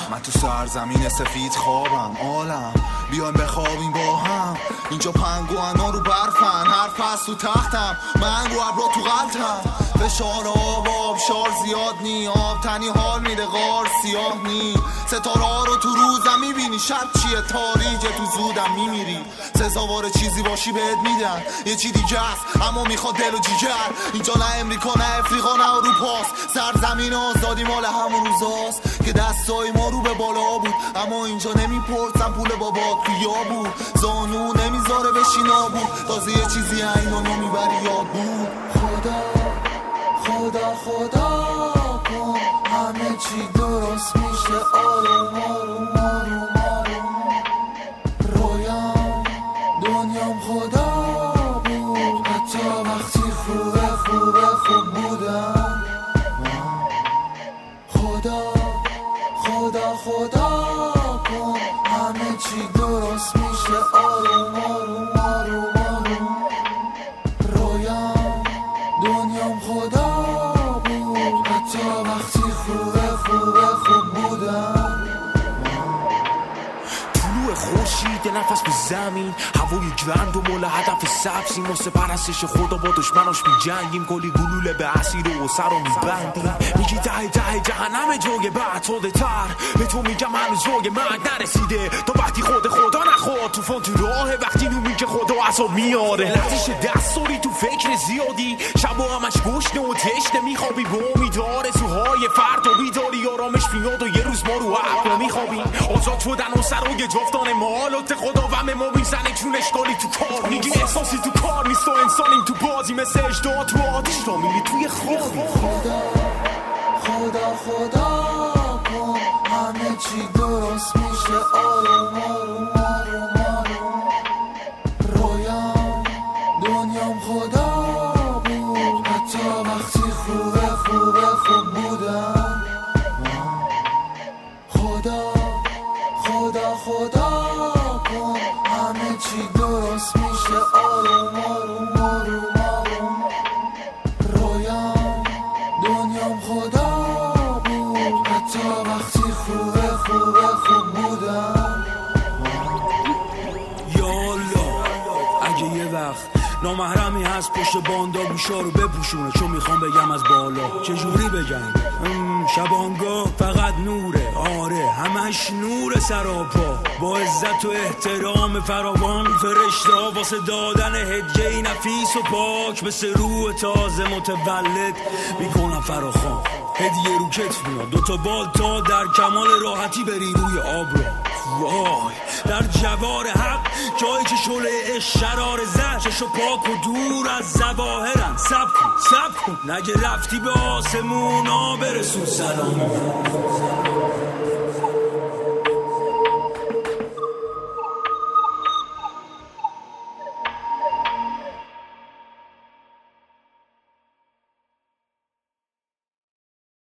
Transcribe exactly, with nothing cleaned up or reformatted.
من تو سرزمین سفید خوابم عالم بیان بخوابیم با هم. اینجا پنگوانا رو برفن، حرف هست تو تختم، من رو ابرا تو قلتم. فشار آب آبشار زیاد نی، آب تنی حال میده غار سیاه نی. ستاره ها رو تو روزم میبینی، شب چیه تاریجه تو زودم میمیری. سزاوار چیزی باشی بهت میدن، یه چی دیگه است اما میخواد دل و جیگر. اینجا نه امریکا نه افریقا نه اروپاست، سرزمین آزادی مال همون روزاست که دستای ما رو به بالا بود. اما اینجا نمیپرسن پول بابا کیا بود، زانو نمیذاره بشینا بود. تازه یه چیزی اینو نمیبری یاد بود. خدا خدا خدا کن همه چی درست میشه آروم آروم آروم آروم. رویام دنیام خدا بود، حتی وقتی خوبه خوبه خوب بودم. خدا خدا خدا کن همه چی درست میشه آروم آروم آروم آروم. رویام دنیام خدا بود، حتی وقتی خوبه خوبه خوب بودم. طلوع خورشید نفس به زمین، هوای گرم و مال هدف سبزی. واسه پرستش خدا با دشمناش میجنگیم، کلی گلوله به اسیر و سر رو میبندیم. میگی ته ته جهنم جوی بعد ساده تر، به تو میگم هنوز جوی مرگ نرسیده. تا وقتی خود خدا نخواد طوفان تو راهه، وقتی نو میگه خدا عذاب میاره. لحظش دستوری تو فکر زیادی، شب و همش گشنه و تشنه میخوابی با امیدواره سوهای فرد و بیداری. آرامش میاد و یه روز ما رو عقل میخوابیم. آزاد شدن و سر و جفتان مالات خدا و ما میزنه چون اشکالی تو کار. میگی احساسی تو کار نیست و انسانیم تو بازی، مثل اجداد تو آتیش را میلی توی خوابی. خدا خدا خدا کن همه چی درست میشه آروم آروم آروم آروم. رویام دنیام خدا بود، حتی وقتی خوبه خوبه خوب بودم. خدا خدا خدا کن همه چی درست میشه آروم آروم آروم آروم. رویام دنیام خدا بود، حتی وقتی خوبه خوبه خوب بودم. یالا اگه یه وقت نامحرمی هست پشت باندا گوشا رو بپوشونه، چون میخوام بگم از بالا چجوری بگم. شبانگاه فقط نوره، آره همش نور سراپا. با عزت و احترام فراوان فرشته ها واسه دادن هدیه نفیس و پاک مثل روح تازه متولد میکنم فراخوان. هدیه رو کتف میاد، دوتا بال تا در کمال راحتی بری روی آب را. وای در جوار حق جایی که شعله شرار زد، چشو پاک و دور از ظواهرن. سب کن سب کن نگه رفتی به آسمونا برسون سلام.